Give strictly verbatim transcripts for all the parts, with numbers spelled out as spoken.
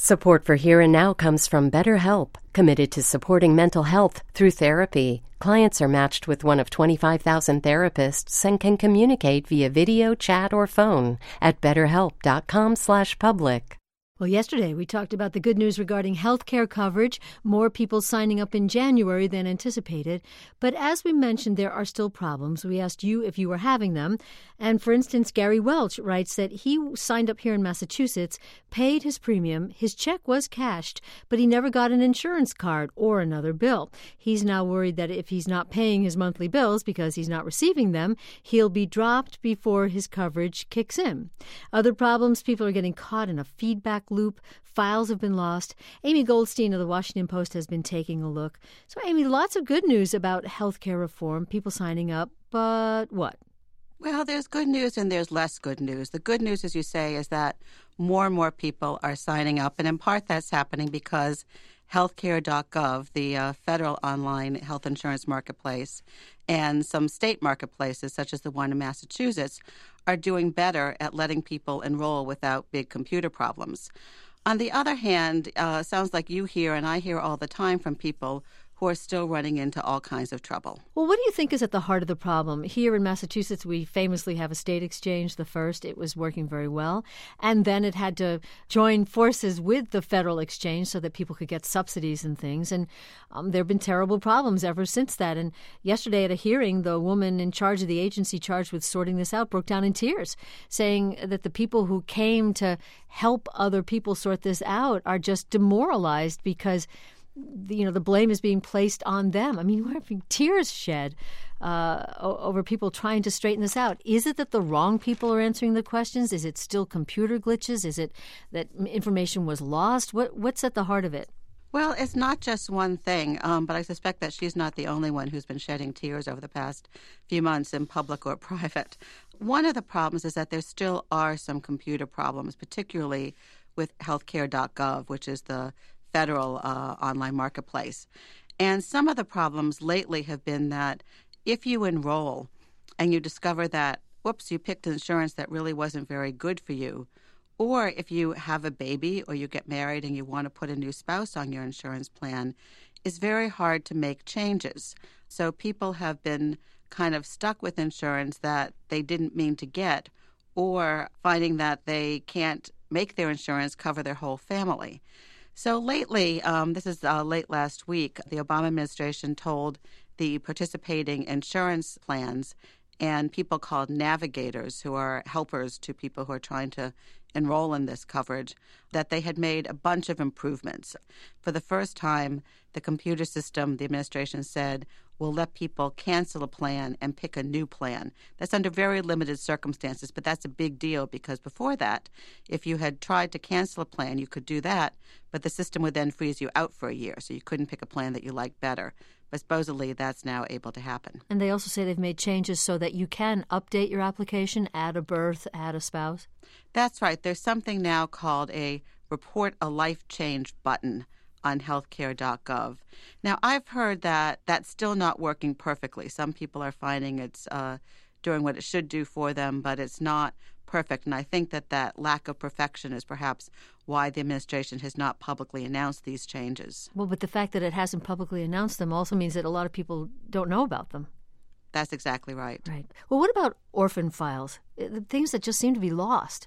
Support for Here and Now comes from BetterHelp, committed to supporting mental health through therapy. Clients are matched with one of twenty-five thousand therapists and can communicate via video, chat, or phone at betterhelp.com slash public. Well, yesterday we talked about the good news regarding health care coverage, more people signing up in January than anticipated. But as we mentioned, there are still problems. We asked you if you were having them. And for instance, Gary Welch writes that he signed up here in Massachusetts, paid his premium, his check was cashed, but he never got an insurance card or another bill. He's now worried that if he's not paying his monthly bills because he's not receiving them, he'll be dropped before his coverage kicks in. Other problems, people are getting caught in a feedback loop. Files have been lost. Amy Goldstein of the Washington Post has been taking a look. So, Amy, lots of good news about health care reform, people signing up, but what? Well, there's good news and there's less good news. The good news, as you say, is that more and more people are signing up, and in part that's happening because healthcare dot gov, the uh, federal online health insurance marketplace, and some state marketplaces, such as the one in Massachusetts, are doing better at letting people enroll without big computer problems. On the other hand, uh, it sounds like you hear, and I hear all the time from people who are still running into all kinds of trouble. Well, what do you think is at the heart of the problem? Here in Massachusetts, we famously have a state exchange, the first. It was working very well. And then it had to join forces with the federal exchange so that people could get subsidies and things. And um, there have been terrible problems ever since that. And yesterday at a hearing, the woman in charge of the agency charged with sorting this out broke down in tears, saying that the people who came to help other people sort this out are just demoralized because you know, the blame is being placed on them. I mean, we're having tears shed uh, over people trying to straighten this out. Is it that the wrong people are answering the questions? Is it still computer glitches? Is it that information was lost? What What's at the heart of it? Well, it's not just one thing, um, but I suspect that she's not the only one who's been shedding tears over the past few months in public or private. One of the problems is that there still are some computer problems, particularly with healthcare dot gov, which is the federal uh, online marketplace. And some of the problems lately have been that if you enroll and you discover that, whoops, you picked insurance that really wasn't very good for you, or if you have a baby or you get married and you want to put a new spouse on your insurance plan, it's very hard to make changes. So people have been kind of stuck with insurance that they didn't mean to get, or finding that they can't make their insurance cover their whole family. So lately, um, this is uh, late last week, the Obama administration told the participating insurance plans and people called navigators, who are helpers to people who are trying to enroll in this coverage, that they had made a bunch of improvements. For the first time, the computer system, the administration said, will let people cancel a plan and pick a new plan. That's under very limited circumstances, but that's a big deal because before that, if you had tried to cancel a plan, you could do that, but the system would then freeze you out for a year, so you couldn't pick a plan that you liked better. But supposedly that's now able to happen. And they also say they've made changes so that you can update your application, add a birth, add a spouse. That's right. There's something now called a Report a Life Change button on healthcare dot gov. Now, I've heard that that's still not working perfectly. Some people are finding it's uh, doing what it should do for them, but it's not perfect. And I think that that lack of perfection is perhaps why the administration has not publicly announced these changes. Well, but the fact that it hasn't publicly announced them also means that a lot of people don't know about them. That's exactly right. Right. Well, what about orphan files? Things that just seem to be lost.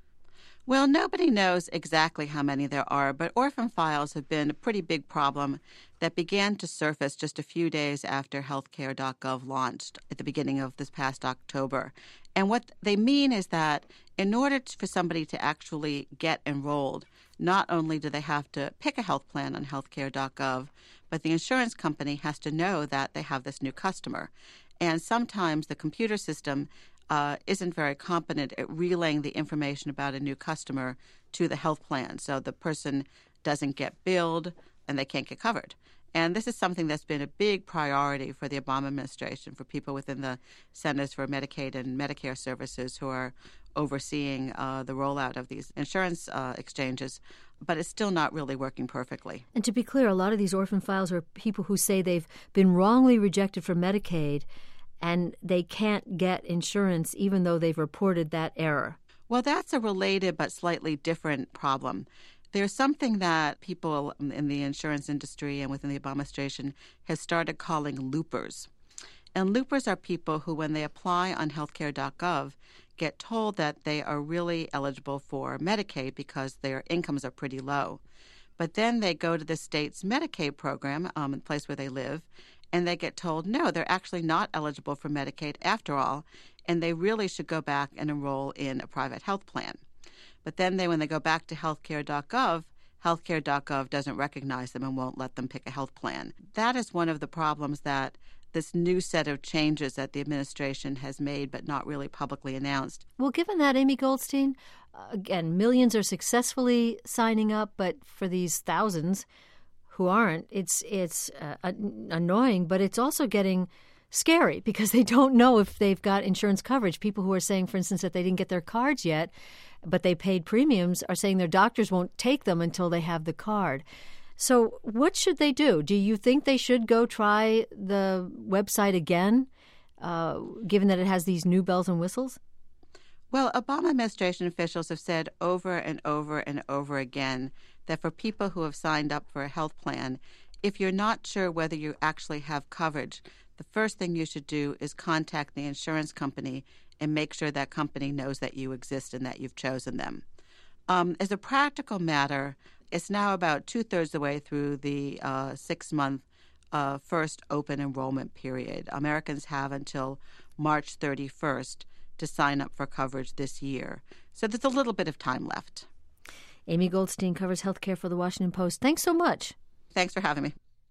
Well, nobody knows exactly how many there are, but orphan files have been a pretty big problem that began to surface just a few days after healthcare dot gov launched at the beginning of this past October. And what they mean is that in order to, for somebody to actually get enrolled, not only do they have to pick a health plan on healthcare dot gov, but the insurance company has to know that they have this new customer. And sometimes the computer system Uh, isn't very competent at relaying the information about a new customer to the health plan. So the person doesn't get billed and they can't get covered. And this is something that's been a big priority for the Obama administration, for people within the Centers for Medicaid and Medicare Services who are overseeing uh, the rollout of these insurance uh, exchanges. But it's still not really working perfectly. And to be clear, a lot of these orphan files are people who say they've been wrongly rejected for Medicaid and they can't get insurance even though they've reported that error. Well, that's a related but slightly different problem. There's something that people in the insurance industry and within the Obama administration have started calling loopers. And loopers are people who, when they apply on healthcare dot gov, get told that they are really eligible for Medicaid because their incomes are pretty low. But then they go to the state's Medicaid program, um, in the place where they live, and they get told, no, they're actually not eligible for Medicaid after all, and they really should go back and enroll in a private health plan. But then they, when they go back to healthcare dot gov, healthcare dot gov doesn't recognize them and won't let them pick a health plan. That is one of the problems that this new set of changes that the administration has made but not really publicly announced. Well, given that, Amy Goldstein, uh, again, millions are successfully signing up, but for these thousands who aren't, it's it's uh, annoying, but it's also getting scary because they don't know if they've got insurance coverage. People who are saying, for instance, that they didn't get their cards yet, but they paid premiums, are saying their doctors won't take them until they have the card. So what should they do? Do you think they should go try the website again, uh, given that it has these new bells and whistles? Well, Obama administration officials have said over and over and over again that for people who have signed up for a health plan, if you're not sure whether you actually have coverage, the first thing you should do is contact the insurance company and make sure that company knows that you exist and that you've chosen them. Um, as a practical matter, it's now about two-thirds of the way through the uh, six-month uh, first open enrollment period. Americans have until March thirty-first to sign up for coverage this year. So there's a little bit of time left. Amy Goldstein covers healthcare for The Washington Post. Thanks so much. Thanks for having me.